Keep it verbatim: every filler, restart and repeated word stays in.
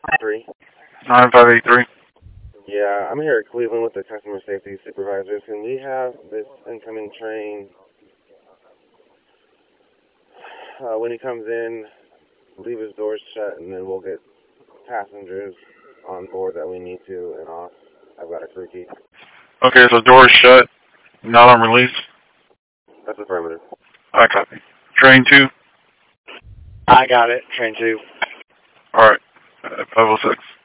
Three. nine five eight three. Yeah, I'm here at Cleveland with the customer safety supervisors. Can we have this incoming train, uh, when he comes in, leave his doors shut, and then we'll get passengers on board that we need to and off. I've got a crew key. Okay, so doors shut, not on release. That's affirmative. I copy. Train two. I got it. Train two. All right. Uh, five oh six.